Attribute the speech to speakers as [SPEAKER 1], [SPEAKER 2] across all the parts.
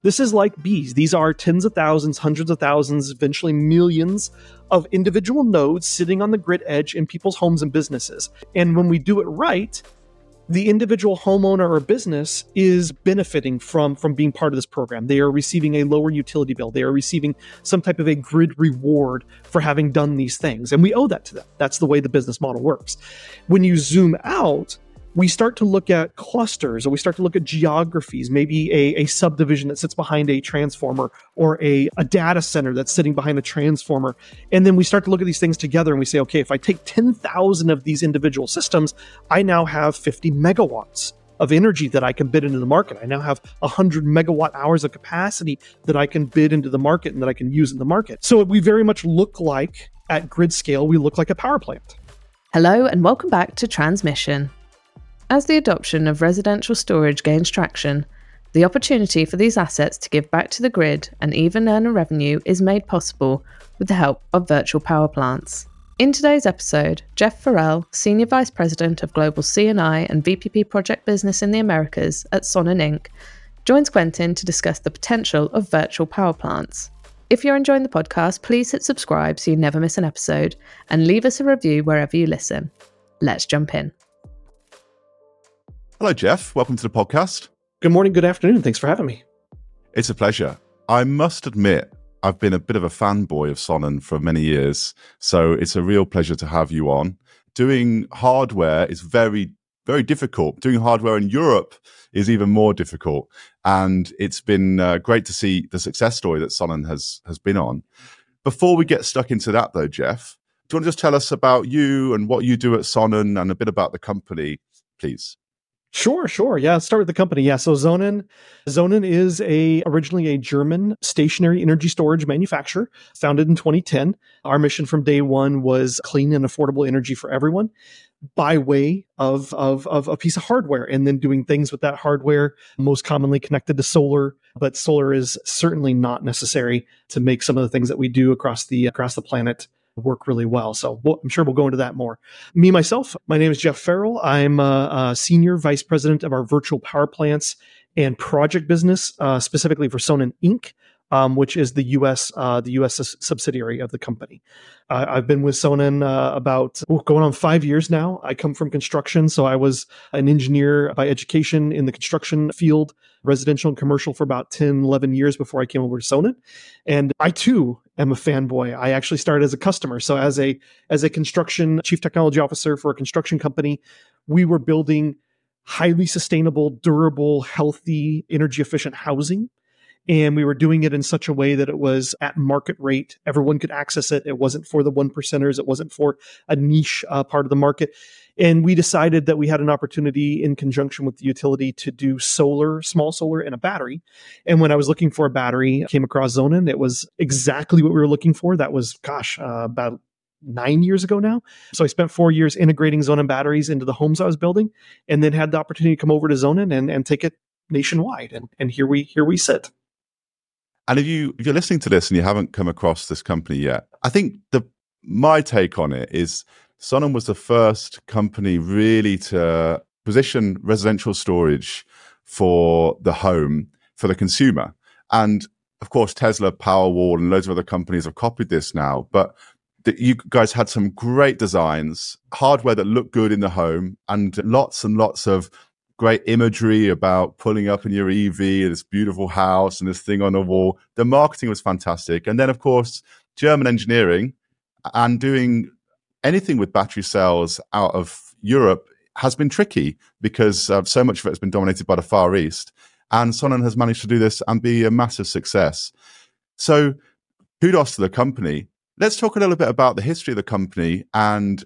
[SPEAKER 1] This is like bees. These are tens of thousands, hundreds of thousands, eventually millions of individual nodes sitting on the grid edge in people's homes and businesses. And when we do it right, the individual homeowner or business is benefiting from being part of this program. They are receiving a lower utility bill. They are receiving some type of a grid reward for having done these things. And we owe that to them. That's the way the business model works. When you zoom out, we start to look at clusters, or we start to look at geographies, maybe a subdivision that sits behind a transformer, or a data center that's sitting behind a transformer. And then we start to look at these things together and we say, okay, if I take 10,000 of these individual systems, I now have 50 megawatts of energy that I can bid into the market. I now have 100 megawatt hours of capacity that I can bid into the market and that I can use in the market. So we very much look like, at grid scale, we look like a power plant.
[SPEAKER 2] Hello and welcome back to Transmission. As the adoption of residential storage gains traction, the opportunity for these assets to give back to the grid and even earn a revenue is made possible with the help of virtual power plants. In today's episode, Jeff Farrell, Senior Vice President of Global C&I and VPP Project Business in the Americas at Sonnen Inc., joins Quentin to discuss the potential of virtual power plants. If you're enjoying the podcast, please hit subscribe so you never miss an episode, and leave us a review wherever you listen. Let's jump in.
[SPEAKER 3] Hello, Jeff. Welcome to the podcast.
[SPEAKER 1] Good morning, good afternoon. Thanks for having me.
[SPEAKER 3] It's a pleasure. I must admit, I've been a bit of a fanboy of Sonnen for many years, so it's a real pleasure to have you on. Doing hardware is very, very difficult. Doing hardware in Europe is even more difficult, and it's been great to see the success story that Sonnen has been on. Before we get stuck into that, though, Jeff, do you want to just tell us about you and what you do at Sonnen and a bit about the company, please?
[SPEAKER 1] Sure. Yeah, let's start with the company. Yeah, so Sonnen is originally a German stationary energy storage manufacturer, founded in 2010. Our mission from day one was clean and affordable energy for everyone, by way of a piece of hardware, and then doing things with that hardware, most commonly connected to solar. But solar is certainly not necessary to make some of the things that we do across the planet work really well. So I'm sure we'll go into that more. Myself, my name is Jeff Farrell. I'm a Senior Vice President of our virtual power plants and project business, specifically for Sonnen Inc., which is the U.S. Subsidiary of the company. I've been with Sonnen about going on 5 years now. I come from construction, so I was an engineer by education in the construction field, residential and commercial, for about 10, 11 years before I came over to Sonnen. And I too am a fanboy. I actually started as a customer. So as a construction chief technology officer for a construction company, we were building highly sustainable, durable, healthy, energy efficient housing. And we were doing it in such a way that it was at market rate. Everyone could access it. It wasn't for the one percenters. It wasn't for a niche part of the market. And we decided that we had an opportunity in conjunction with the utility to do solar, small solar, and a battery. And when I was looking for a battery, I came across Sonnen. It was exactly what we were looking for. That was, about 9 years ago now. So I spent 4 years integrating Sonnen batteries into the homes I was building, and then had the opportunity to come over to Sonnen and take it nationwide. And here we sit.
[SPEAKER 3] And if you're listening to this and you haven't come across this company yet, I think my take on it is Sonnen was the first company really to position residential storage for the home, for the consumer. And of course, Tesla, Powerwall, and loads of other companies have copied this now. But you guys had some great designs, hardware that looked good in the home, and lots of great imagery about pulling up in your EV, this beautiful house and this thing on the wall. The marketing was fantastic. And then, of course, German engineering and doing anything with battery cells out of Europe has been tricky because so much of it has been dominated by the Far East. And Sonnen has managed to do this and be a massive success. So kudos to the company. Let's talk a little bit about the history of the company. And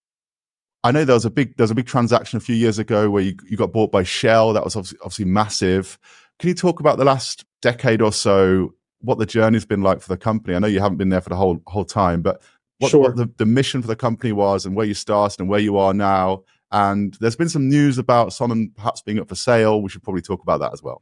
[SPEAKER 3] I know there was a big transaction a few years ago where you got bought by Shell. That was obviously massive. Can you talk about the last decade or so, what the journey's been like for the company? I know you haven't been there for the whole time, but what the mission for the company was and where you started and where you are now. And there's been some news about Sonnen perhaps being up for sale. We should probably talk about that as well.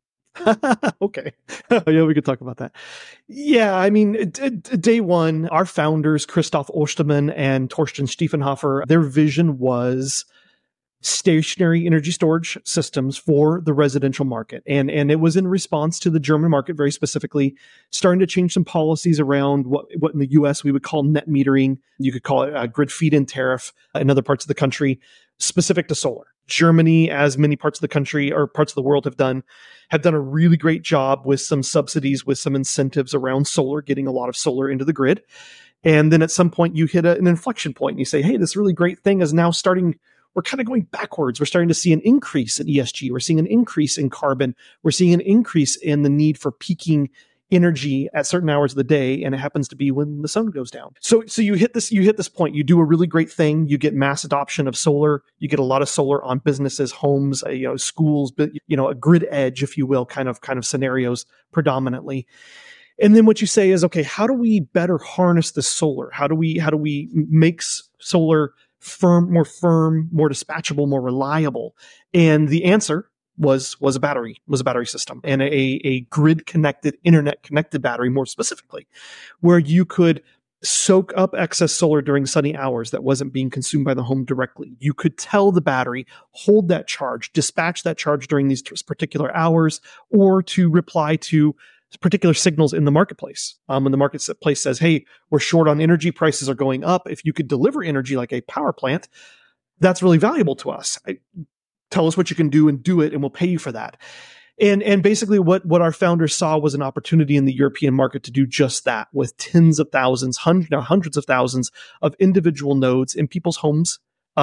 [SPEAKER 1] Okay. Yeah, we could talk about that. Yeah, I mean, day one, our founders, Christoph Ostermann and Torsten Stiefenhofer, their vision was stationary energy storage systems for the residential market. And it was in response to the German market, very specifically, starting to change some policies around what in the US we would call net metering. You could call it a grid feed-in tariff in other parts of the country, specific to solar. Germany, as many parts of the country or parts of the world have done a really great job with some subsidies, with some incentives around solar, getting a lot of solar into the grid. And then at some point you hit an inflection point and you say, hey, this really great thing is now starting, we're kind of going backwards. We're starting to see an increase in ESG. We're seeing an increase in carbon. We're seeing an increase in the need for peaking energy at certain hours of the day, and it happens to be when the sun goes down. So you hit this point. You do a really great thing. You get mass adoption of solar. You get a lot of solar on businesses, homes, schools, but a grid edge, if you will, kind of scenarios predominantly. And then what you say is, okay, how do we better harness the solar? How do we make solar more firm, more dispatchable, more reliable? And the answer was a battery system, and a grid connected, internet connected battery, more specifically, where you could soak up excess solar during sunny hours that wasn't being consumed by the home directly. You could tell the battery, hold that charge, dispatch that charge during these particular hours, or to reply to particular signals in the marketplace. When the marketplace says, hey, we're short on energy, prices are going up. If you could deliver energy like a power plant, that's really valuable to us. Tell us what you can do and do it, and we'll pay you for that. And basically what our founders saw was an opportunity in the European market to do just that, with tens of thousands, hundreds of thousands of individual nodes in people's homes,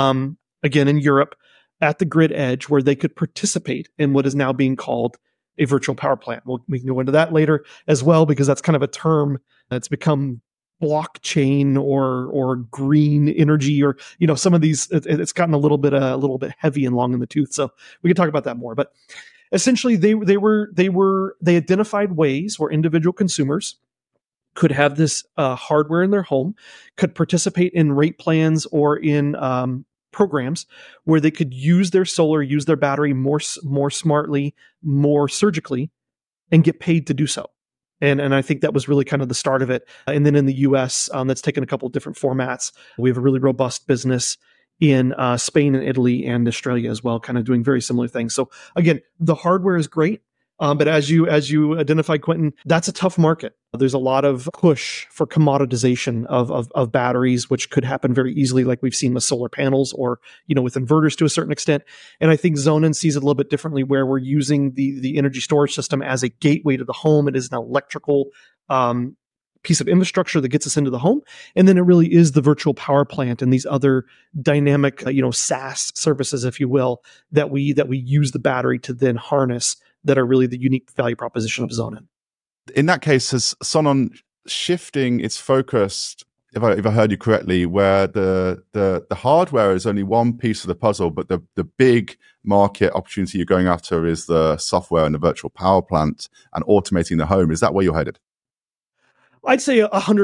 [SPEAKER 1] again, in Europe, at the grid edge, where they could participate in what is now being called a virtual power plant. We can go into that later as well, because that's kind of a term that's become blockchain or green energy, or some of these. It's gotten a little bit heavy and long in the tooth. So we can talk about that more. But essentially, they identified ways where individual consumers could have this hardware in their home, could participate in rate plans or in programs where they could use their solar, use their battery more smartly, more surgically, and get paid to do so. And I think that was really kind of the start of it. And then in the US, that's taken a couple of different formats. We have a really robust business in Spain and Italy and Australia as well, kind of doing very similar things. So again, the hardware is great. But as you identified, Quentin, that's a tough market. There's a lot of push for commoditization of batteries, which could happen very easily, like we've seen with solar panels or with inverters to a certain extent. And I think Zonin sees it a little bit differently, where we're using the energy storage system as a gateway to the home. It is an electrical piece of infrastructure that gets us into the home, and then it really is the virtual power plant and these other dynamic, SaaS services, if you will, that we use the battery to then harness, that are really the unique value proposition of Zonin.
[SPEAKER 3] In that case, has Sonon shifting its focus, if I heard you correctly, where the hardware is only one piece of the puzzle, but the big market opportunity you're going after is the software and the virtual power plant and automating the home? Is that where you're headed?
[SPEAKER 1] I'd say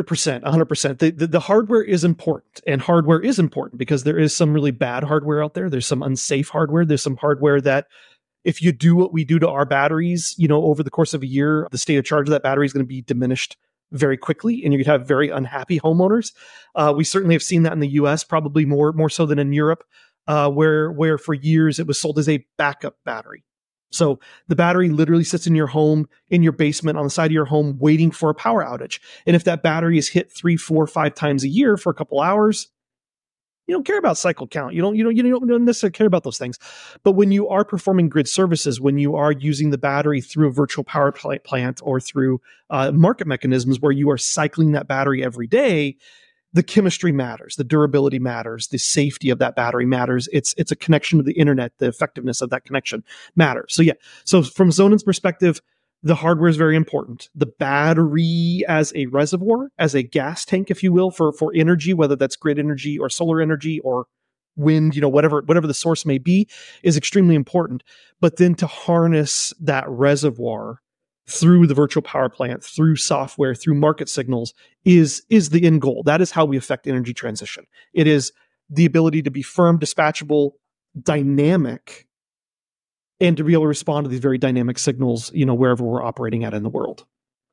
[SPEAKER 1] 100%. The hardware is important, and hardware is important because there is some really bad hardware out there. There's some unsafe hardware. There's some hardware that, if you do what we do to our batteries, over the course of a year, the state of charge of that battery is going to be diminished very quickly, and you could have very unhappy homeowners. We certainly have seen that in the US, probably more so than in Europe, where for years it was sold as a backup battery. So the battery literally sits in your home, in your basement, on the side of your home, waiting for a power outage. And if that battery is hit 3, 4, 5 times a year for a couple hours, you don't care about cycle count. You don't necessarily care about those things. But when you are performing grid services, when you are using the battery through a virtual power plant or through market mechanisms where you are cycling that battery every day, the chemistry matters, the durability matters, the safety of that battery matters. It's a connection to the internet. The effectiveness of that connection matters. So from Zonin's perspective, the hardware is very important. The battery as a reservoir, as a gas tank, if you will, for energy, whether that's grid energy or solar energy or wind, whatever the source may be, is extremely important. But then to harness that reservoir through the virtual power plant, through software, through market signals is the end goal. That is how we affect energy transition. It is the ability to be firm, dispatchable, dynamic, and to be able to respond to these very dynamic signals, wherever we're operating at in the world.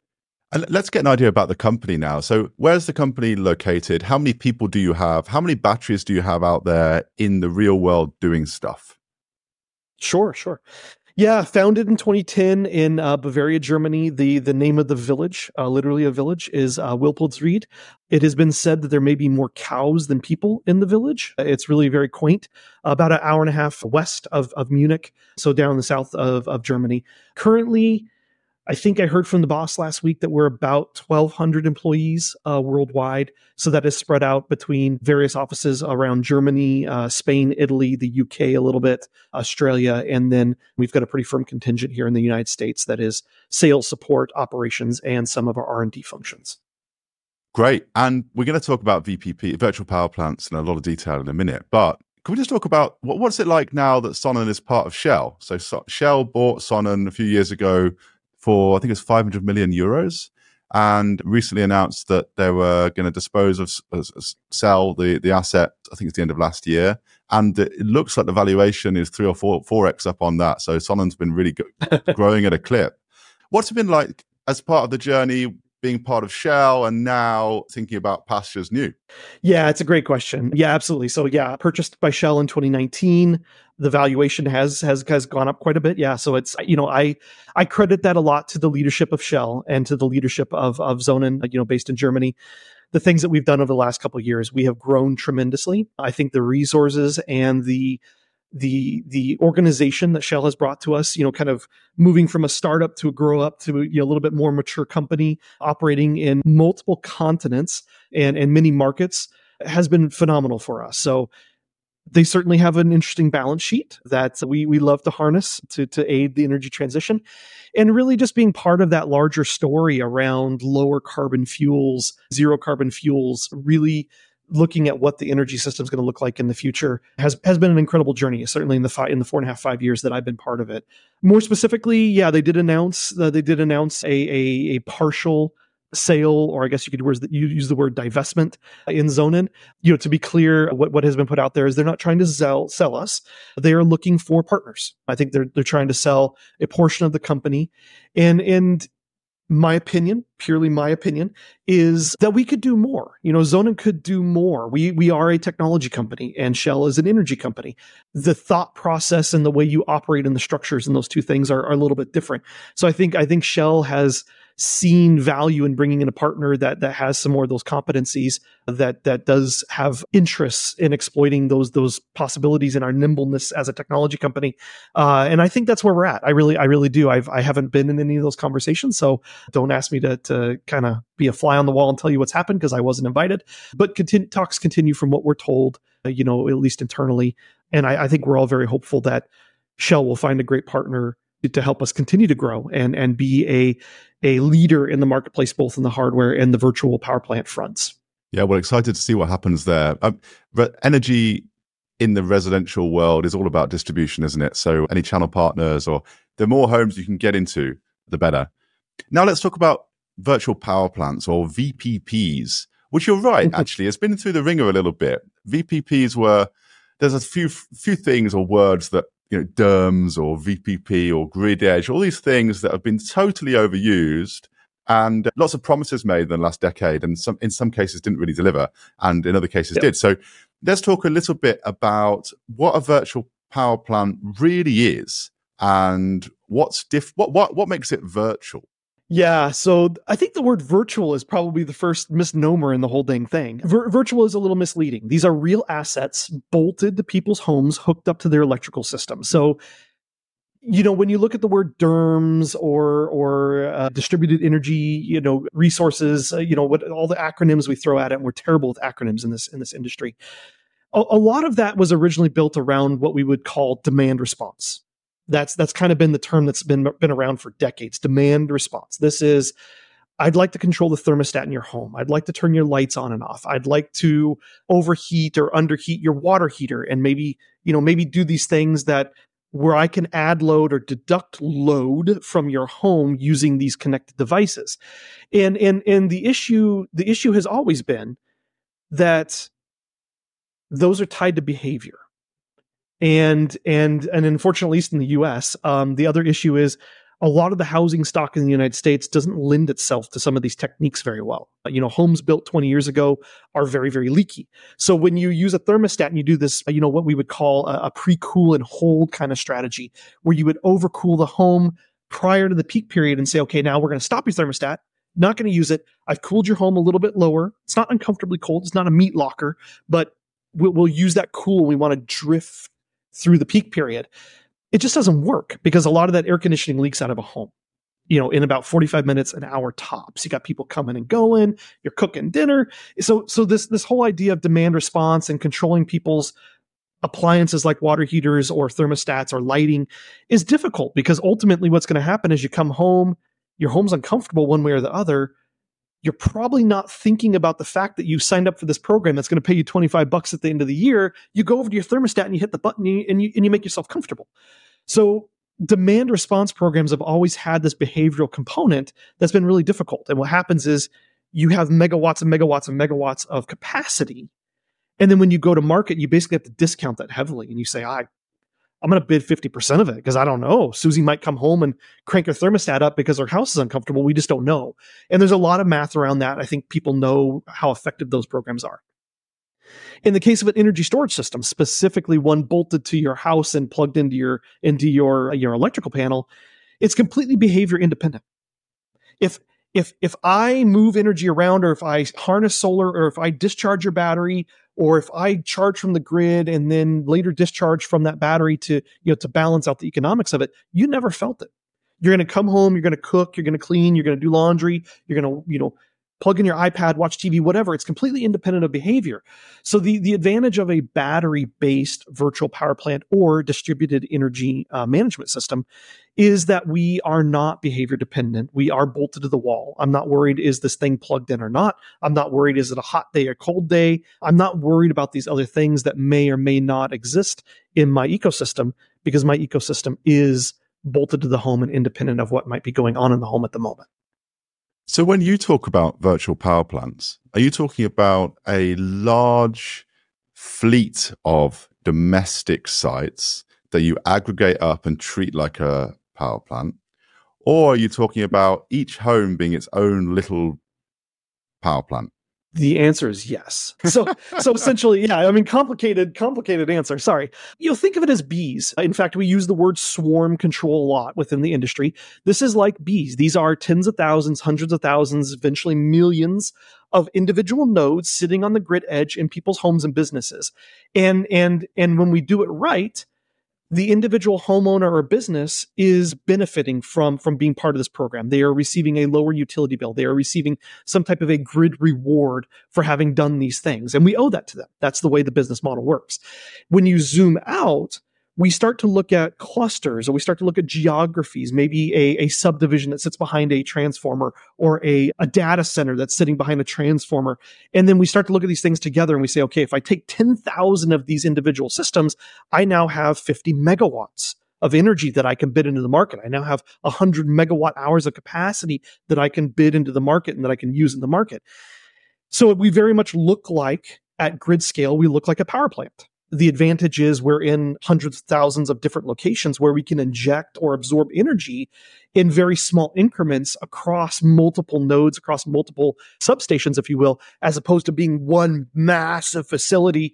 [SPEAKER 3] And let's get an idea about the company now. So where's the company located? How many people do you have? How many batteries do you have out there in the real world doing stuff?
[SPEAKER 1] Sure, sure. Yeah, founded in 2010 in Bavaria, Germany. The name of the village, literally a village, is Wilpoldsried. It has been said that there may be more cows than people in the village. It's really very quaint. About an hour and a half west of Munich, so down in the south of Germany. Currently, I think I heard from the boss last week that we're about 1,200 employees worldwide. So that is spread out between various offices around Germany, Spain, Italy, the UK a little bit, Australia, and then we've got a pretty firm contingent here in the United States that is sales, support, operations, and some of our R&D functions.
[SPEAKER 3] Great. And we're going to talk about VPP, virtual power plants, in a lot of detail in a minute. But can we just talk about what's it like now that Sonnen is part of Shell? So Shell bought Sonnen a few years ago for, I think it's 500 million euros, and recently announced that they were going to dispose of, sell the asset, I think it's the end of last year. And it looks like the valuation is 3 or 4x up on that. So Sonnen's been really growing at a clip. What's it been like as part of the journey, being part of Shell and now thinking about pastures new?
[SPEAKER 1] Yeah, it's a great question. Yeah, absolutely. So yeah, purchased by Shell in 2019. The valuation has gone up quite a bit. Yeah. So it's, I credit that a lot to the leadership of Shell and to the leadership of Sonnen, based in Germany. The things that we've done over the last couple of years, we have grown tremendously. I think the resources and the organization that Shell has brought to us, kind of moving from a startup to a grow up to a little bit more mature company operating in multiple continents and many markets, has been phenomenal for us. So they certainly have an interesting balance sheet that we love to harness to aid the energy transition, and really just being part of that larger story around lower carbon fuels, zero carbon fuels, really looking at what the energy system is going to look like in the future has been an incredible journey, certainly in the 4.5 years that I've been part of it. More specifically, yeah, they did announce a partial sale, or I guess you could use the word divestment in Sonnen. To be clear, what has been put out there is they're not trying to sell us. They are looking for partners. I think they're trying to sell a portion of the company, and my opinion, purely my opinion, is that we could do more. Sonnen could do more. We are a technology company and Shell is an energy company. The thought process and the way you operate in the structures and those two things are a little bit different. So I think Shell has seen value in bringing in a partner that has some more of those competencies, that does have interests in exploiting those possibilities in our nimbleness as a technology company. And I think that's where we're at. I really do. I haven't been in any of those conversations, so don't ask me to kind of be a fly on the wall and tell you what's happened because I wasn't invited. But talks continue from what we're told, at least internally. And I think we're all very hopeful that Shell will find a great partner to help us continue to grow and be a leader in the marketplace, both in the hardware and the virtual power plant fronts.
[SPEAKER 3] Yeah, well, excited to see what happens there. Energy in the residential world is all about distribution, isn't it? So any channel partners, or the more homes you can get into, the better. Now let's talk about virtual power plants, or VPPs, which you're right, actually, it's been through the ringer a little bit. VPPs there's a few things or words that, DERMS or VPP or grid edge, all these things that have been totally overused, and lots of promises made in the last decade, and in some cases didn't really deliver, and in other cases did. So let's talk a little bit about what a virtual power plant really is and what makes it virtual.
[SPEAKER 1] Yeah, so I think the word virtual is probably the first misnomer in the whole dang thing. Virtual is a little misleading. These are real assets bolted to people's homes, hooked up to their electrical system. So, when you look at the word DERMS or distributed energy, resources, what all the acronyms we throw at it, and we're terrible with acronyms in this industry. A lot of that was originally built around what we would call demand response. That's kind of been the term that's been around for decades. Demand response. This is, I'd like to control the thermostat in your home. I'd like to turn your lights on and off. I'd like to overheat or underheat your water heater, and maybe do these things where I can add load or deduct load from your home using these connected devices. And the issue has always been that those are tied to behavior. And unfortunately, at least in the US, the other issue is a lot of the housing stock in the United States doesn't lend itself to some of these techniques very well. Homes built 20 years ago are very, very leaky. So when you use a thermostat and you do this, what we would call a pre-cool and hold kind of strategy, where you would overcool the home prior to the peak period and say, okay, now we're going to stop your thermostat, not going to use it. I've cooled your home a little bit lower. It's not uncomfortably cold. It's not a meat locker, but we'll use that cool. We want to drift through the peak period. It just doesn't work because a lot of that air conditioning leaks out of a home, in about 45 minutes, an hour tops. You got people coming and going, you're cooking dinner. So this whole idea of demand response and controlling people's appliances like water heaters or thermostats or lighting is difficult, because ultimately what's going to happen is you come home, your home's uncomfortable one way or the other. You're probably not thinking about the fact that you signed up for this program that's going to pay you $25 at the end of the year. You go over to your thermostat and you hit the button and you make yourself comfortable. So demand response programs have always had this behavioral component that's been really difficult. And what happens is you have megawatts and megawatts and megawatts of capacity. And then when you go to market, you basically have to discount that heavily. And you say, I'm going to bid 50% of it because I don't know. Susie might come home and crank her thermostat up because her house is uncomfortable. We just don't know. And there's a lot of math around that. I think people know how effective those programs are. In the case of an energy storage system, specifically one bolted to your house and plugged into your electrical panel, it's completely behavior independent. If I move energy around, or if I harness solar, or if I discharge your battery, or if I charge from the grid and then later discharge from that battery to balance out the economics of it, you never felt it. You're going to come home, you're going to cook, you're going to clean, you're going to do laundry, you're going to plug in your iPad, watch TV, whatever. It's completely independent of behavior. So the advantage of a battery-based virtual power plant or distributed energy management system is that we are not behavior dependent. We are bolted to the wall. I'm not worried, is this thing plugged in or not? I'm not worried, is it a hot day or cold day? I'm not worried about these other things that may or may not exist in my ecosystem, because my ecosystem is bolted to the home and independent of what might be going on in the home at the moment.
[SPEAKER 3] So when you talk about virtual power plants, are you talking about a large fleet of domestic sites that you aggregate up and treat like a power plant? Or are you talking about each home being its own little power plant?
[SPEAKER 1] The answer is yes. So essentially, yeah, I mean, complicated answer. Sorry. Think of it as bees. In fact, we use the word swarm control a lot within the industry. This is like bees. These are tens of thousands, hundreds of thousands, eventually millions of individual nodes sitting on the grid edge in people's homes and businesses. And when we do it right, the individual homeowner or business is benefiting from being part of this program. They are receiving a lower utility bill. They are receiving some type of a grid reward for having done these things. And we owe that to them. That's the way the business model works. When you zoom out, we start to look at clusters, or we start to look at geographies, maybe a subdivision that sits behind a transformer, or a data center that's sitting behind a transformer. And then we start to look at these things together and we say, okay, if I take 10,000 of these individual systems, I now have 50 megawatts of energy that I can bid into the market. I now have 100 megawatt hours of capacity that I can bid into the market and that I can use in the market. So we very much look like, at grid scale, we look like a power plant. The advantage is we're in hundreds of thousands of different locations where we can inject or absorb energy in very small increments across multiple nodes, across multiple substations, if you will, as opposed to being one massive facility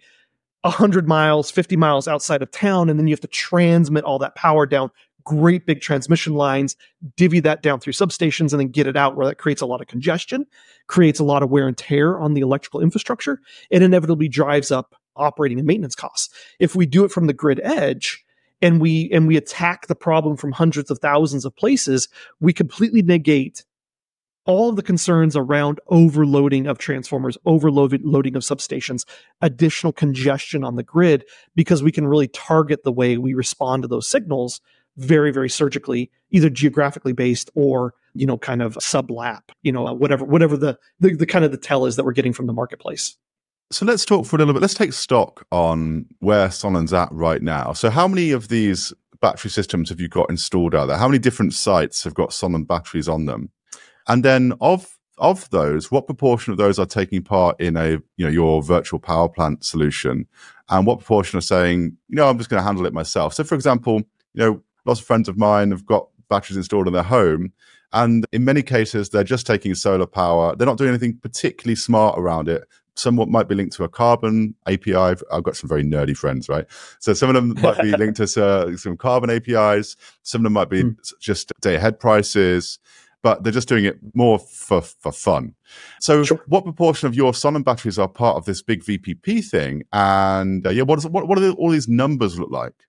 [SPEAKER 1] 100 miles, 50 miles outside of town. And then you have to transmit all that power down great big transmission lines, divvy that down through substations, and then get it out, where that creates a lot of congestion, creates a lot of wear and tear on the electrical infrastructure, and inevitably drives up operating and maintenance costs. If we do it from the grid edge and we attack the problem from hundreds of thousands of places, we completely negate all of the concerns around overloading of transformers, overloading of substations, additional congestion on the grid, because we can really target the way we respond to those signals very, very surgically, either geographically based or, kind of sub-lap, whatever the kind of the tell is that we're getting from the marketplace.
[SPEAKER 3] So let's talk for a little bit. Let's take stock on where Sonan's at right now. So how many of these battery systems have you got installed out there? How many different sites have got Sonan batteries on them? And then of those, what proportion of those are taking part in your virtual power plant solution? And what proportion are saying, I'm just going to handle it myself? So for example, lots of friends of mine have got batteries installed in their home. And in many cases, they're just taking solar power. They're not doing anything particularly smart around it. Somewhat might be linked to a carbon API. I've got some very nerdy friends, right? So some of them might be linked to some carbon APIs. Some of them might be just day ahead prices, but they're just doing it more for fun. So what proportion of your Sonnen batteries are part of this big VPP thing? And what do all these numbers look like?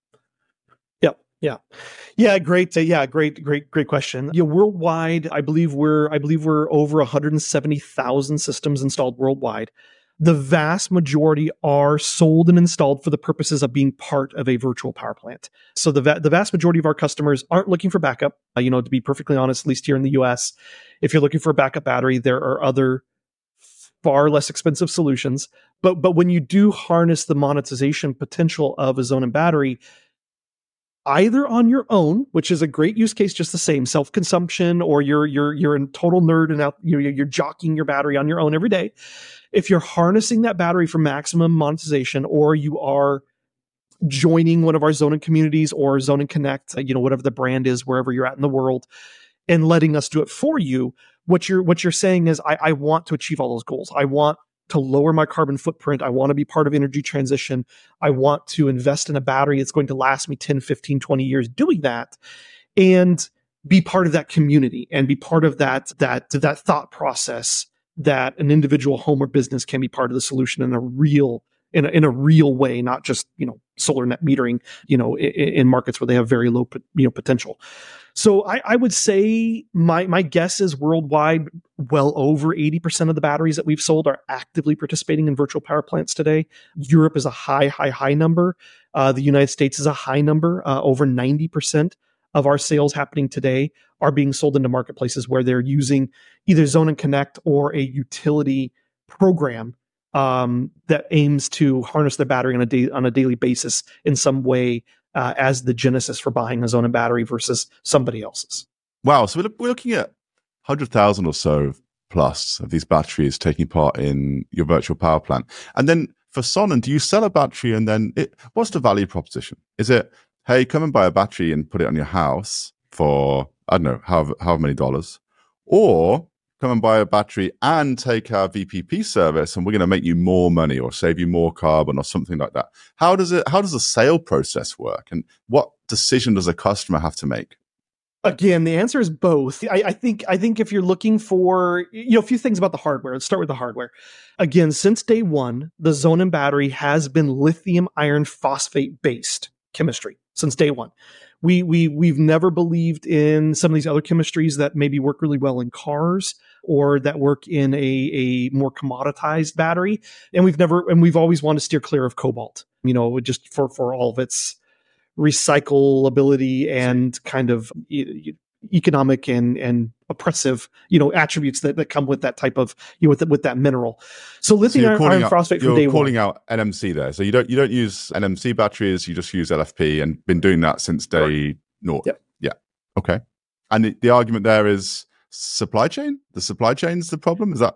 [SPEAKER 1] Great question. Worldwide, I believe we're over 170,000 systems installed worldwide. The vast majority are sold and installed for the purposes of being part of a virtual power plant. So the vast majority of our customers aren't looking for backup. To be perfectly honest, at least here in the US, if you're looking for a backup battery, there are other far less expensive solutions. But when you do harness the monetization potential of a Zonin battery, either on your own, which is a great use case, just the same self-consumption, or you're a total nerd and you're jockeying your battery on your own every day. If you're harnessing that battery for maximum monetization, or you are joining one of our Zonin communities or Zonin Connect, whatever the brand is, wherever you're at in the world, and letting us do it for you, what you're saying is, I want to achieve all those goals. I want to lower my carbon footprint. I want to be part of energy transition. I want to invest in a battery that's going to last me 10, 15, 20 years doing that, and be part of that community and be part of that thought process that an individual home or business can be part of the solution in a real way, not just, solar net metering, in markets where they have very low, potential. So I would say my guess is worldwide, well over 80% of the batteries that we've sold are actively participating in virtual power plants today. Europe is a high number. The United States is a high number. Over 90% of our sales happening today are being sold into marketplaces where they're using either Zonin Connect or a utility program that aims to harness their battery on a daily basis in some way, as the genesis for buying a Zonin battery versus somebody else's.
[SPEAKER 3] Wow. So we're looking at 100,000 or so plus of these batteries taking part in your virtual power plant. And then for Sonnen, do you sell a battery and then what's the value proposition? Is it, hey, come and buy a battery and put it on your house for, I don't know, however many dollars, or come and buy a battery and take our VPP service and we're going to make you more money or save you more carbon or something like that? How does the sale process work, and what decision does a customer have to make?
[SPEAKER 1] Again, the answer is both. I think if you're looking for, a few things about the hardware, let's start with the hardware. Again, since day one, the Zonin battery has been lithium iron phosphate based chemistry since day one. We've never believed in some of these other chemistries that maybe work really well in cars or that work in a more commoditized battery. And we've always wanted to steer clear of cobalt, just for all of its recyclability and kind of economic and oppressive, attributes that come with that type of, with that mineral. So lithium iron phosphate from day one.
[SPEAKER 3] You're calling out NMC there. So you don't use NMC batteries, you just use LFP, and been doing that since day naught.
[SPEAKER 1] Yep.
[SPEAKER 3] Yeah. Okay. And the argument there is supply chain? The supply chain's the problem? Is that?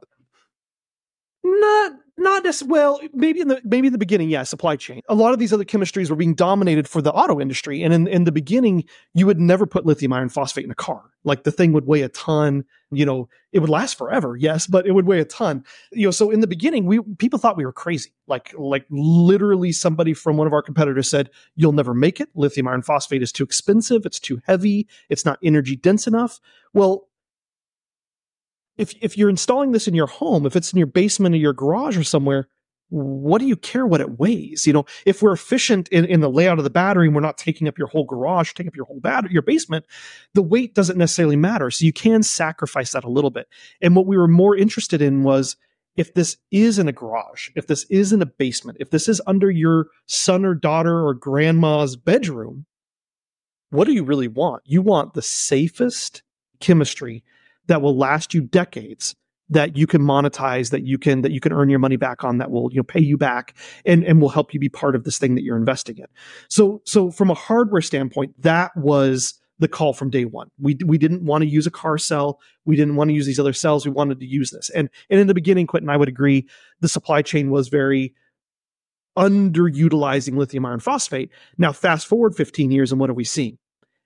[SPEAKER 1] Not as well, maybe in the beginning, yeah, supply chain. A lot of these other chemistries were being dominated for the auto industry. And in the beginning, you would never put lithium iron phosphate in a car. Like, the thing would weigh a ton, it would last forever, yes, but it would weigh a ton. So in the beginning, people thought we were crazy. Like literally somebody from one of our competitors said, you'll never make it. Lithium iron phosphate is too expensive. It's too heavy. It's not energy dense enough. Well, if you're installing this in your home, if it's in your basement or your garage or somewhere, what do you care what it weighs? If we're efficient in the layout of the battery and we're not taking up your whole garage, taking up your whole your basement, the weight doesn't necessarily matter. So you can sacrifice that a little bit. And what we were more interested in was, if this is in a garage, if this is in a basement, if this is under your son or daughter or grandma's bedroom, what do you really want? You want the safest chemistry that will last you decades, that you can monetize, that you can earn your money back on, that will pay you back and will help you be part of this thing that you're investing in. So from a hardware standpoint, that was the call from day one. We didn't want to use a car cell. We didn't want to use these other cells. We wanted to use this. And in the beginning, Quentin, I would agree, the supply chain was very underutilizing lithium iron phosphate. Now, fast forward 15 years, and what are we seeing?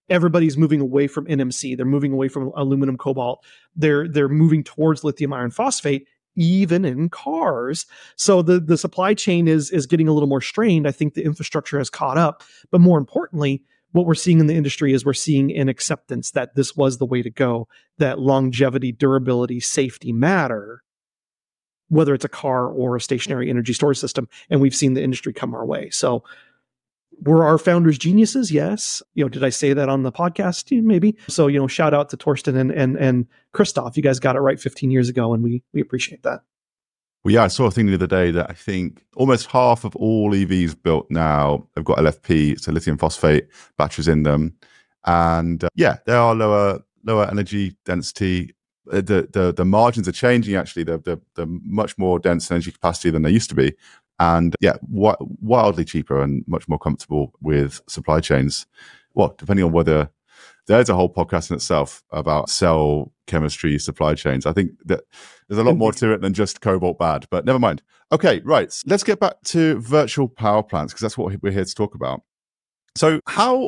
[SPEAKER 1] everybody's moving away from NMC. They're moving away from aluminum cobalt. They're moving towards lithium iron phosphate, even in cars. So the supply chain is getting a little more strained. I think the infrastructure has caught up. But more importantly, what we're seeing in the industry is we're seeing an acceptance that this was the way to go, that longevity, durability, safety matter, whether it's a car or a stationary energy storage system. And we've seen the industry come our way. So were our founders geniuses? Yes. Did I say that on the podcast? Maybe. So, shout out to Torsten and Christoph. You guys got it right 15 years ago, and we appreciate that.
[SPEAKER 3] Well, yeah, I saw a thing the other day that I think almost half of all EVs built now have got LFP, so lithium phosphate batteries in them. And they are lower energy density. The margins are changing, actually. They're much more dense energy capacity than they used to be. And wildly cheaper and much more comfortable with supply chains. Well, depending on whether there's a whole podcast in itself about cell chemistry supply chains. I think that there's a lot more to it than just cobalt bad, but never mind. Okay, right. Let's get back to virtual power plants, because that's what we're here to talk about. So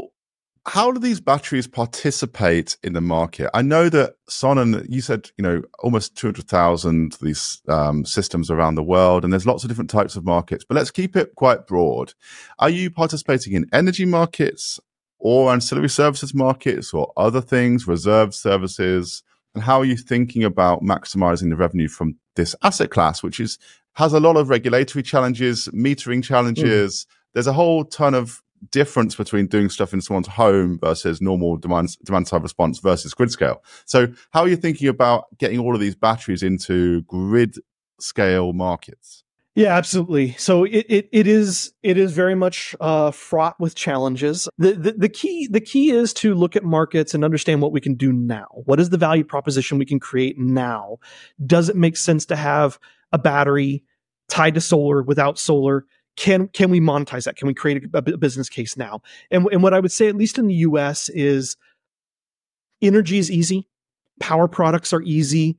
[SPEAKER 3] how do these batteries participate in the market? I know that Sonnen, you said, almost 200,000 of these systems around the world, and there's lots of different types of markets, but let's keep it quite broad. Are you participating in energy markets or ancillary services markets or other things, reserved services? And how are you thinking about maximizing the revenue from this asset class, which has a lot of regulatory challenges, metering challenges? There's a whole ton of difference between doing stuff in someone's home versus normal demand side response versus grid scale. So how are you thinking about getting all of these batteries into grid scale markets?
[SPEAKER 1] Yeah, absolutely. So it is very much fraught with challenges. The key is to look at markets and understand what we can do now. What is the value proposition we can create now? Does it make sense to have a battery tied to solar, without solar? Can we monetize that? Can we create a business case now? And what I would say, at least in the US, is energy is easy. Power products are easy.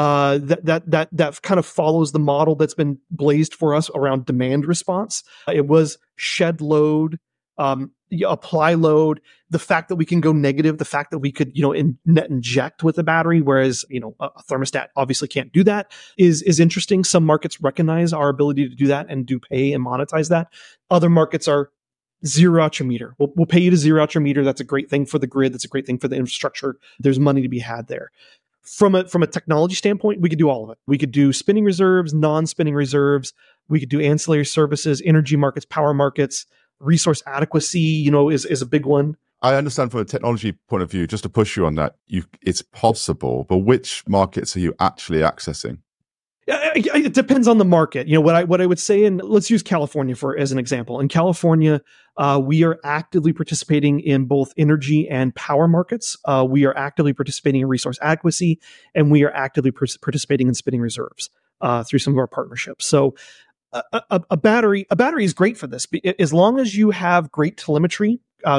[SPEAKER 1] That kind of follows the model that's been blazed for us around demand response. It was shed load, apply load, the fact that we can go negative, the fact that we could, net inject with a battery, whereas, a thermostat obviously can't do that, is interesting. Some markets recognize our ability to do that and do pay and monetize that. Other markets are zero out your meter. We'll pay you to zero out your meter. That's a great thing for the grid. That's a great thing for the infrastructure. There's money to be had there. From a technology standpoint, we could do all of it. We could do spinning reserves, non-spinning reserves. We could do ancillary services, energy markets, power markets. Resource adequacy, is a big one.
[SPEAKER 3] I understand from a technology point of view, just to push you on that, it's possible, but which markets are you actually accessing?
[SPEAKER 1] It depends on the market. What I would say, and let's use California as an example. In California, we are actively participating in both energy and power markets. We are actively participating in resource adequacy, and we are actively participating in spinning reserves through some of our partnerships. So a battery is great for this, as long as you have great telemetry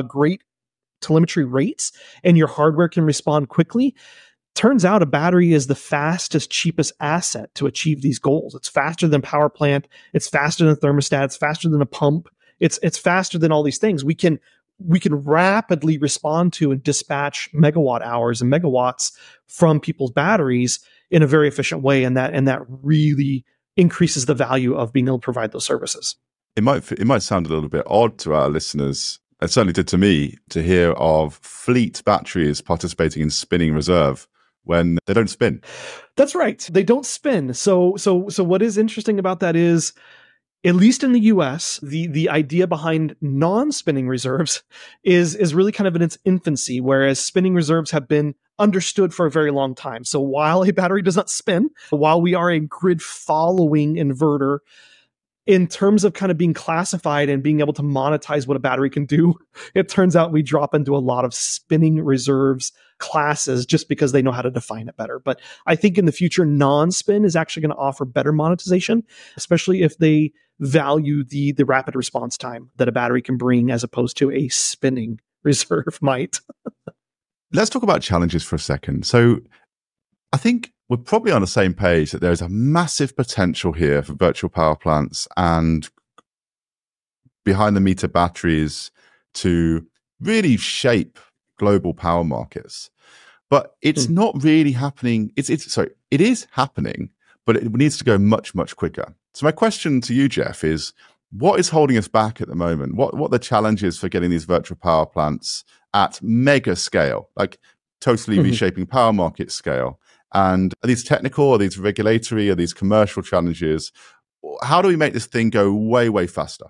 [SPEAKER 1] rates, and your hardware can respond quickly. Turns out a battery is the fastest, cheapest asset to achieve these goals. It's faster than power plant. It's faster than a thermostat. It's faster than a pump. It's faster than all these things. We can rapidly respond to and dispatch megawatt hours and megawatts from people's batteries in a very efficient way, and that really increases the value of being able to provide those services.
[SPEAKER 3] It might sound a little bit odd to our listeners. It certainly did to me to hear of fleet batteries participating in spinning reserve when they don't spin.
[SPEAKER 1] That's right. They don't spin. So what is interesting about that is, at least in the US, the idea behind non-spinning reserves is really kind of in its infancy, whereas spinning reserves have been understood for a very long time. So while a battery does not spin, while we are a grid following inverter, in terms of kind of being classified and being able to monetize what a battery can do, it turns out we drop into a lot of spinning reserves classes just because they know how to define it better. But I think in the future, non-spin is actually going to offer better monetization, especially if they value the rapid response time that a battery can bring as opposed to a spinning reserve might.
[SPEAKER 3] Let's talk about challenges for a second. So I think we're probably on the same page that there's a massive potential here for virtual power plants and behind the meter batteries to really shape global power markets. But it's not really happening. It is happening, but it needs to go much, much quicker. So my question to you, Jeff, is what is holding us back at the moment? What are the challenges for getting these virtual power plants at mega scale, like totally reshaping power market scale? And are these technical, are these regulatory, are these commercial challenges? How do we make this thing go way, way faster?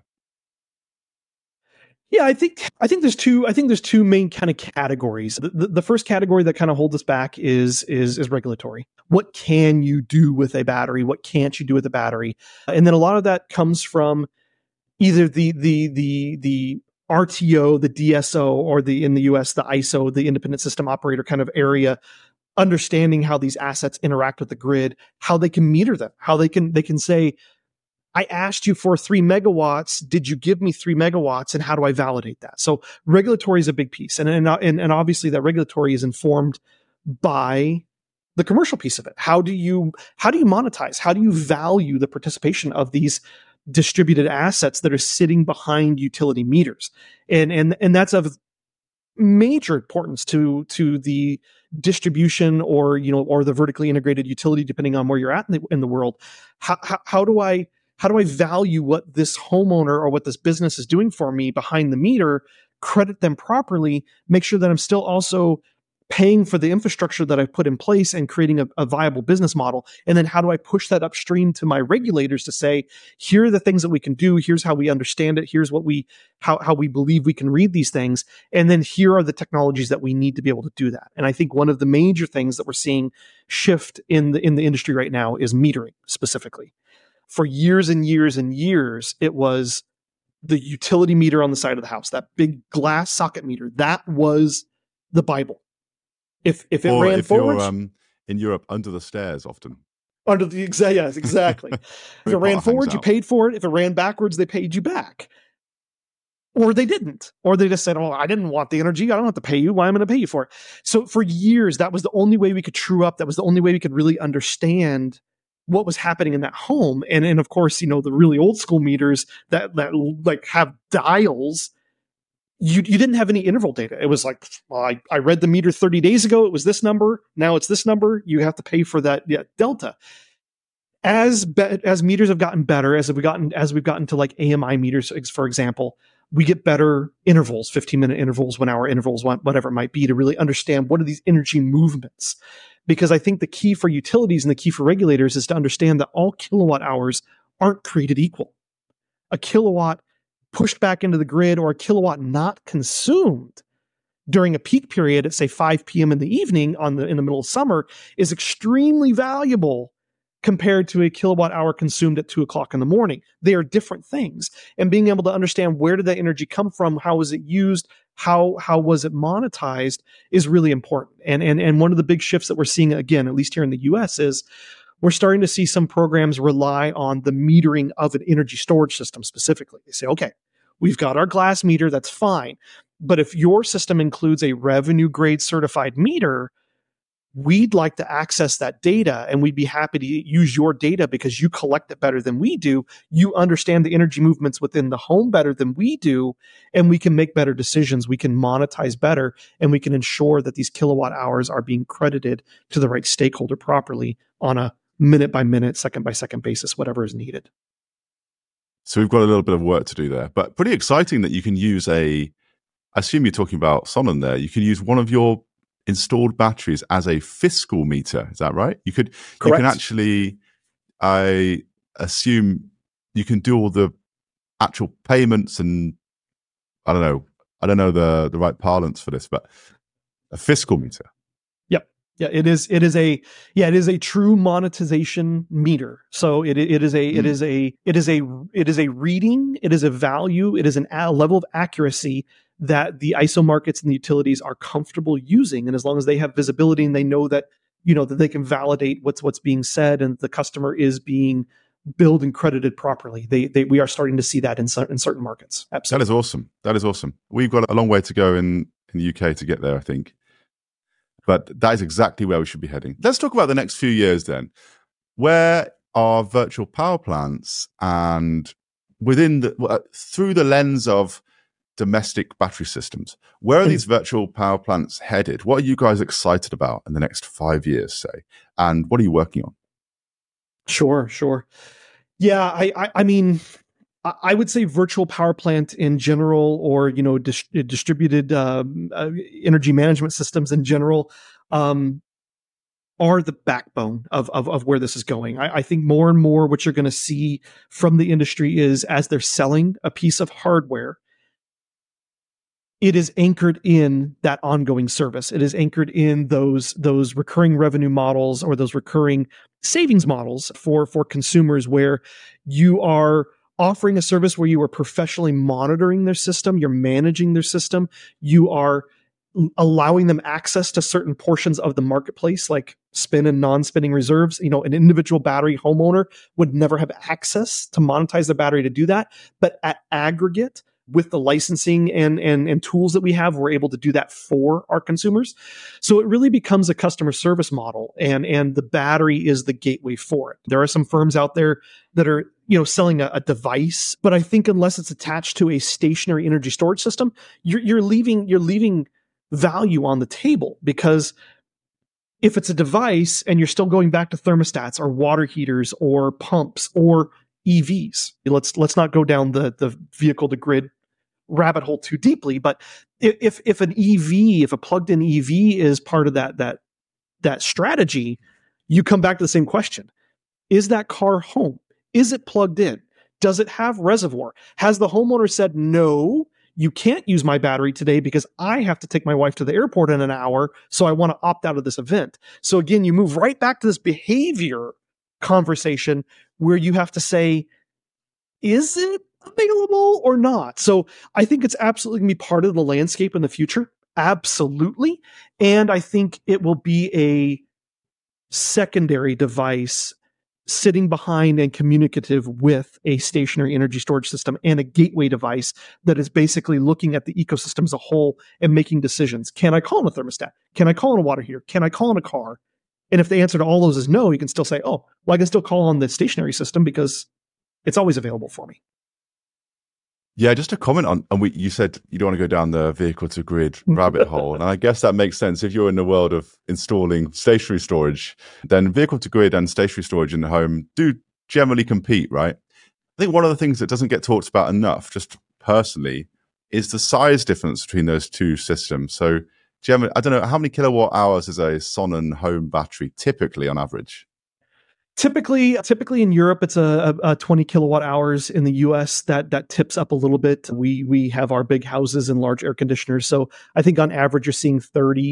[SPEAKER 1] Yeah, I think there's two main kind of categories. The first category that kind of holds us back is regulatory. What can you do with a battery? What can't you do with a battery? And then a lot of that comes from either the RTO, the DSO, or in the US, the ISO, the independent system operator kind of area, understanding how these assets interact with the grid, how they can meter them, how they can say, I asked you for 3 megawatts. Did you give me 3 megawatts? And how do I validate that? So regulatory is a big piece. And obviously that regulatory is informed by the commercial piece of it. How do you monetize? How do you value the participation of these distributed assets that are sitting behind utility meters? And that's of major importance to the distribution or the vertically integrated utility, depending on where you're at in the world. How do I value what this homeowner or what this business is doing for me behind the meter, credit them properly, make sure that I'm still also paying for the infrastructure that I've put in place and creating a viable business model? And then how do I push that upstream to my regulators to say, here are the things that we can do. Here's how we understand it. Here's what how we believe we can read these things. And then here are the technologies that we need to be able to do that. And I think one of the major things that we're seeing shift in the industry right now is metering specifically. For years and years and years, it was the utility meter on the side of the house, that big glass socket meter. That was the Bible. If it ran forward,
[SPEAKER 3] you're in Europe, under the stairs often.
[SPEAKER 1] Under the exactly. If it ran forward, you paid for it. If it ran backwards, they paid you back. Or they didn't. Or they just said, "Oh, I didn't want the energy. I don't have to pay you. Why am I going to pay you for it?" So for years, that was the only way we could true up. That was the only way we could really understand what was happening in that home. And of course, the really old school meters that like have dials. You didn't have any interval data. It was like, well, I read the meter 30 days ago. It was this number. Now it's this number. You have to pay for that delta. As meters have gotten better, as we've gotten to like AMI meters, for example, we get better intervals, 15-minute intervals, 1-hour intervals, whatever it might be, to really understand what are these energy movements. Because I think the key for utilities and the key for regulators is to understand that all kilowatt hours aren't created equal. A kilowatt pushed back into the grid or a kilowatt not consumed during a peak period at say 5 p.m. in the evening in the middle of summer is extremely valuable compared to a kilowatt hour consumed at 2 o'clock in the morning. They are different things. And being able to understand where did that energy come from, how was it used, how was it monetized is really important. And one of the big shifts that we're seeing, again, at least here in the US, is we're starting to see some programs rely on the metering of an energy storage system specifically. They say, okay, we've got our glass meter, that's fine. But if your system includes a revenue grade certified meter, we'd like to access that data and we'd be happy to use your data because you collect it better than we do. You understand the energy movements within the home better than we do, and we can make better decisions. We can monetize better, and we can ensure that these kilowatt hours are being credited to the right stakeholder properly on a minute by minute, second by second basis, whatever is needed.
[SPEAKER 3] So we've got a little bit of work to do there, but pretty exciting that you can use I assume you're talking about Sonnen there. You can use one of your installed batteries as a fiscal meter. Is that right? You can actually, I assume you can do all the actual payments and I don't know the right parlance for this, but a fiscal meter.
[SPEAKER 1] Yeah, it is a true monetization meter. So it is a reading, it is a value, it is a level of accuracy that the ISO markets and the utilities are comfortable using. And as long as they have visibility and they know that, that they can validate what's being said and the customer is being billed and credited properly, we are starting to see that in certain markets. Absolutely.
[SPEAKER 3] That is awesome. We've got a long way to go in the UK to get there, I think. But that is exactly where we should be heading. Let's talk about the next few years then. Where are virtual power plants, and through the lens of domestic battery systems. Where are these virtual power plants headed? What are you guys excited about in the next 5 years, say? And what are you working on?
[SPEAKER 1] Sure. Yeah, I mean, I would say virtual power plant in general, or distributed energy management systems in general, are the backbone of where this is going. I think more and more what you're going to see from the industry is, as they're selling a piece of hardware, it is anchored in that ongoing service. It is anchored in those recurring revenue models, or those recurring savings models for consumers, where you are offering a service where you are professionally monitoring their system, you're managing their system, you are allowing them access to certain portions of the marketplace, like spin and non-spinning reserves. An individual battery homeowner would never have access to monetize the battery to do that. But at aggregate, with the licensing and tools that we have, we're able to do that for our consumers. So it really becomes a customer service model, and the battery is the gateway for it. There are some firms out there that are selling a device, but I think unless it's attached to a stationary energy storage system, you're leaving value on the table, because if it's a device and you're still going back to thermostats or water heaters or pumps or EVs, let's not go down the vehicle to grid rabbit hole too deeply, but if a plugged-in EV is part of that strategy, you come back to the same question: is that car home? Is it plugged in? Does it have reservoir? Has the homeowner said, no, you can't use my battery today because I have to take my wife to the airport in an hour, so I want to opt out of this event? So again, you move right back to this behavior conversation where you have to say, is it available or not? So I think it's absolutely going to be part of the landscape in the future. Absolutely. And I think it will be a secondary device sitting behind and communicative with a stationary energy storage system, and a gateway device that is basically looking at the ecosystem as a whole and making decisions. Can I call in a thermostat? Can I call in a water heater? Can I call in a car? And if the answer to all those is no, you can still say, oh, well, I can still call on the stationary system because it's always available for me.
[SPEAKER 3] Yeah, just to comment on, you said you don't want to go down the vehicle to grid rabbit hole. And I guess that makes sense. If you're in the world of installing stationary storage, then vehicle to grid and stationary storage in the home do generally compete, right? I think one of the things that doesn't get talked about enough, just personally, is the size difference between those two systems. So generally, I don't know, how many kilowatt hours is a Sonnen home battery typically on average?
[SPEAKER 1] Typically in Europe, it's a 20 kilowatt hours. In the US, that tips up a little bit. We have our big houses and large air conditioners. So I think on average, you're seeing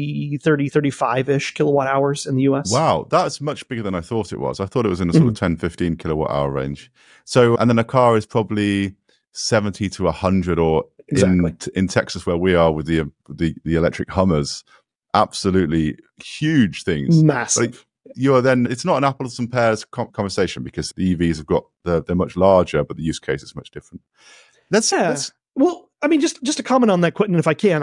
[SPEAKER 1] 35-ish kilowatt hours in the US.
[SPEAKER 3] Wow, that's much bigger than I thought it was. I thought it was in a sort of 10, 15 kilowatt hour range. So, and then a car is probably 70 to 100, or exactly. in Texas where we are with the electric Hummers, absolutely huge things.
[SPEAKER 1] Massive.
[SPEAKER 3] But you're then, it's not an apples and pears conversation, because the EVs have got they're much larger, but the use case is much different. Let's
[SPEAKER 1] well, I mean, just to comment on that, Quentin, if I can,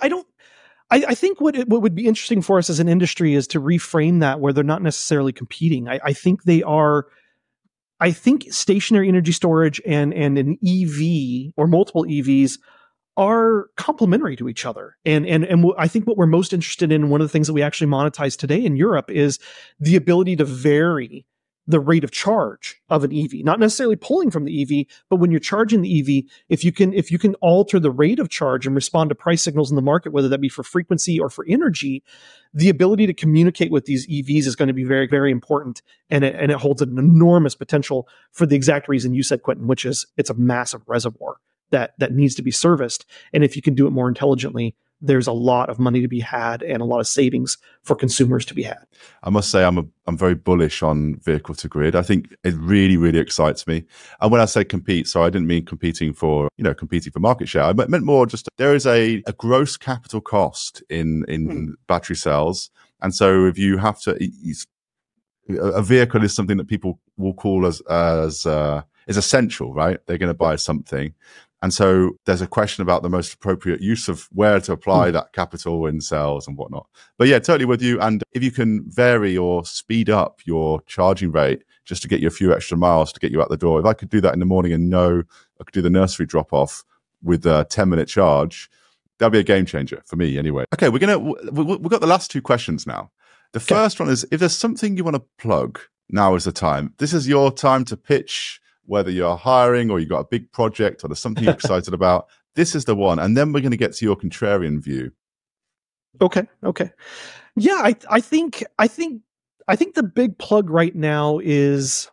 [SPEAKER 1] I think what would be interesting for us as an industry is to reframe that, where they're not necessarily competing. I think they are. I think stationary energy storage and an EV or multiple EVs are complementary to each other. And I think what we're most interested in, one of the things that we actually monetize today in Europe, is the ability to vary the rate of charge of an EV, not necessarily pulling from the EV, but when you're charging the EV, if you can alter the rate of charge and respond to price signals in the market, whether that be for frequency or for energy, the ability to communicate with these EVs is going to be very, very important. And it holds an enormous potential for the exact reason you said, Quentin, which is it's a massive reservoir that needs to be serviced. And if you can do it more intelligently, there's a lot of money to be had and a lot of savings for consumers to be had.
[SPEAKER 3] I must say I'm very bullish on vehicle to grid. I think it really, really excites me. And when I say compete, so I didn't mean competing for market share. I meant more just there is a gross capital cost in battery cells. And so if you have to, a vehicle is something that people will call as is essential, right? They're going to buy something. And so there's a question about the most appropriate use of where to apply that capital in cells and whatnot. But yeah, totally with you. And if you can vary or speed up your charging rate just to get you a few extra miles to get you out the door, if I could do that in the morning and know I could do the nursery drop off with a 10-minute charge, that'll be a game changer for me anyway. Okay, we've got the last two questions now. The first one is, if there's something you want to plug, now is the time. This is your time to pitch, whether you're hiring or you've got a big project or there's something you're excited about. This is the one. And then we're going to get to your contrarian view.
[SPEAKER 1] Okay. Yeah, I think the big plug right now is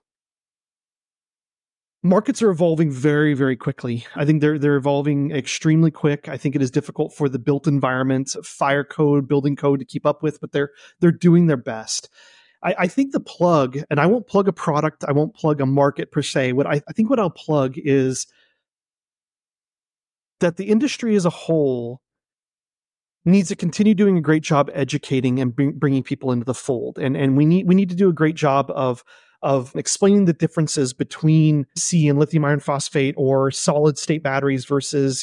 [SPEAKER 1] markets are evolving very, very quickly. I think they're evolving extremely quick. I think it is difficult for the built environment, fire code, building code to keep up with, but they're doing their best. I think the plug, and I won't plug a product, I won't plug a market per se. I think what I'll plug is that the industry as a whole needs to continue doing a great job educating and bringing people into the fold. And we need to do a great job of explaining the differences between C and lithium iron phosphate or solid state batteries versus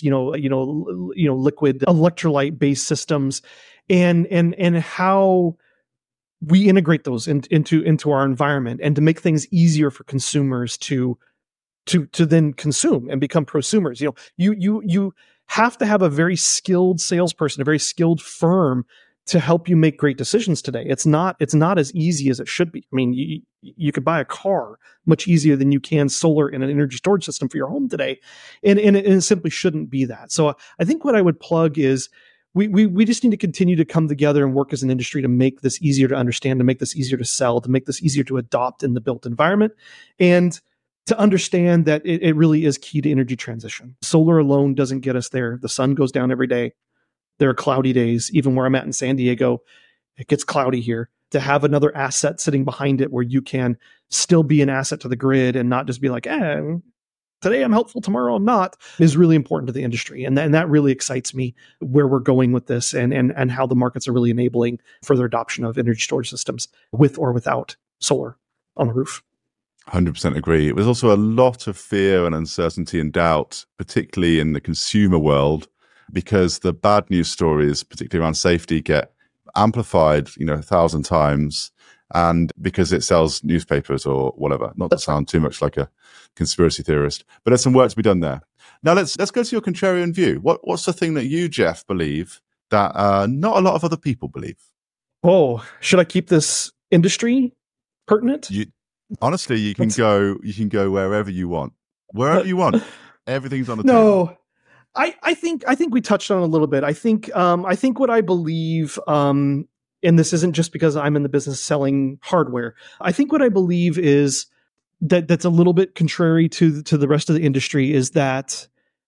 [SPEAKER 1] liquid electrolyte based systems, and how we integrate those into our environment, and to make things easier for consumers to then consume and become prosumers. You have to have a very skilled salesperson, a very skilled firm to help you make great decisions today. It's not as easy as it should be. I mean, you could buy a car much easier than you can solar and an energy storage system for your home today. And it simply shouldn't be that. So I think what I would plug is we just need to continue to come together and work as an industry to make this easier to understand, to make this easier to sell, to make this easier to adopt in the built environment, and to understand that it really is key to energy transition. Solar alone doesn't get us there. The sun goes down every day. There are cloudy days. Even where I'm at in San Diego, it gets cloudy here. To have another asset sitting behind it where you can still be an asset to the grid and not just be like, today I'm helpful, tomorrow I'm not, is really important to the industry. And that really excites me where we're going with this, and how the markets are really enabling further adoption of energy storage systems with or without solar on the roof.
[SPEAKER 3] 100% agree. It was also a lot of fear and uncertainty and doubt, particularly in the consumer world, because the bad news stories, particularly around safety, get amplified, 1,000 times, and because it sells newspapers or whatever. Not to sound too much like a conspiracy theorist, but there's some work to be done there. Now let's go to your contrarian view. What's the thing that you, Jeff, believe that not a lot of other people believe? Oh,
[SPEAKER 1] should I keep this industry pertinent?
[SPEAKER 3] Honestly, you can go wherever you want. Everything's on the table.
[SPEAKER 1] I think we touched on it a little bit. I think what I believe, and this isn't just because I'm in the business selling hardware. I think what I believe is that's a little bit contrary to the rest of the industry, is that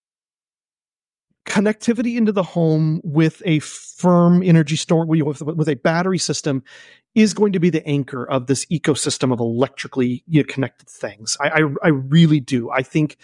[SPEAKER 1] connectivity into the home with a firm energy storage, with a battery system, is going to be the anchor of this ecosystem of electrically connected things. I really do. I think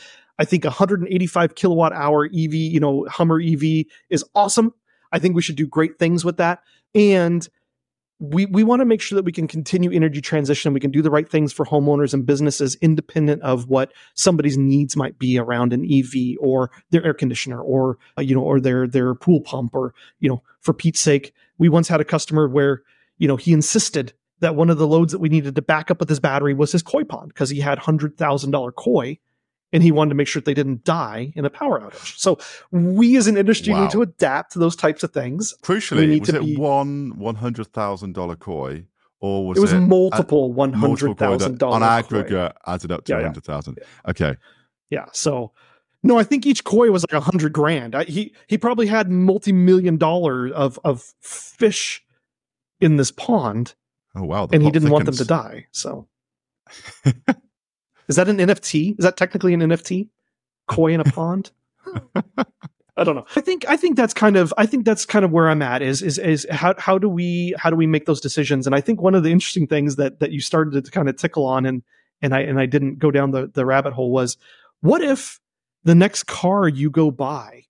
[SPEAKER 1] 185 kilowatt hour EV, Hummer EV is awesome. I think we should do great things with that. And we want to make sure that we can continue energy transition. We can do the right things for homeowners and businesses, independent of what somebody's needs might be around an EV or their air conditioner or their pool pump, or, for Pete's sake, we once had a customer where, he insisted that one of the loads that we needed to back up with his battery was his koi pond, because he had $100,000 koi, and he wanted to make sure that they didn't die in a power outage. So we as an industry need to adapt to those types of things.
[SPEAKER 3] Crucially, was it one $100,000 koi, or was
[SPEAKER 1] it was multiple $100,000
[SPEAKER 3] on aggregate added up to 100,000? Yeah. Okay.
[SPEAKER 1] Yeah. So no, I think each koi was like $100,000. He probably had multi-million dollar of fish in this pond.
[SPEAKER 3] Oh wow!
[SPEAKER 1] And he didn't want them to die. So. Is that an NFT? Is that technically an NFT? Koi in a pond? I don't know. I think that's kind of where I'm at, is how do we make those decisions? And I think one of the interesting things that you started to kind of tickle on, and I didn't go down the rabbit hole, was, what if the next car you go buy,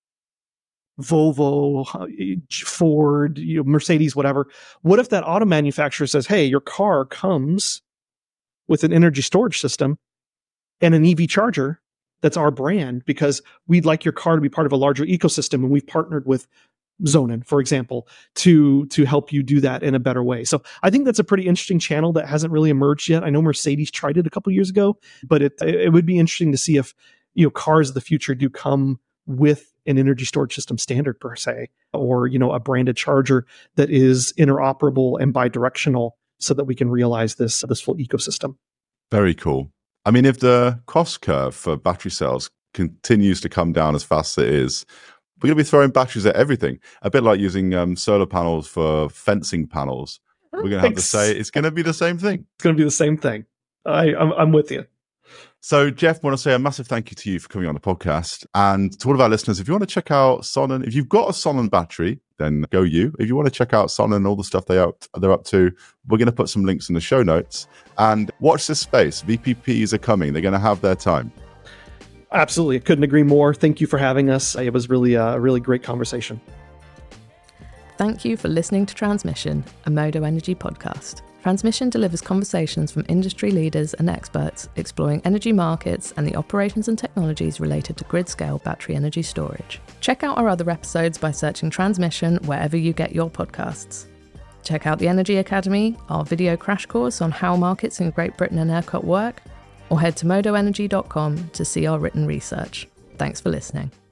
[SPEAKER 1] Volvo, Ford, Mercedes, whatever, what if that auto manufacturer says, hey, your car comes with an energy storage system and an EV charger that's our brand, because we'd like your car to be part of a larger ecosystem, and we've partnered with Zonin, for example, to help you do that in a better way. So I think that's a pretty interesting channel that hasn't really emerged yet. I know Mercedes tried it a couple years ago, but it would be interesting to see if cars of the future do come with an energy storage system standard per se, or, a branded charger that is interoperable and bidirectional so that we can realize this full ecosystem.
[SPEAKER 3] Very cool. I mean, if the cost curve for battery cells continues to come down as fast as it is, we're going to be throwing batteries at everything. A bit like using solar panels for fencing panels. We're going to have to say it's going to be the same thing.
[SPEAKER 1] It's going to be the same thing. I'm with you.
[SPEAKER 3] So, Jeff, I want to say a massive thank you to you for coming on the podcast. And to all of our listeners, if you want to check out Sonnen, if you've got a Sonnen battery, then go you. If you want to check out Sonnen and all the stuff they're up to, we're going to put some links in the show notes. And watch this space. VPPs are coming. They're going to have their time.
[SPEAKER 1] Absolutely. I couldn't agree more. Thank you for having us. It was really a really great conversation.
[SPEAKER 2] Thank you for listening to Transmission, a Modo Energy podcast. Transmission delivers conversations from industry leaders and experts exploring energy markets and the operations and technologies related to grid-scale battery energy storage. Check out our other episodes by searching Transmission wherever you get your podcasts. Check out the Energy Academy, our video crash course on how markets in Great Britain and ERCOT work, or head to modoenergy.com to see our written research. Thanks for listening.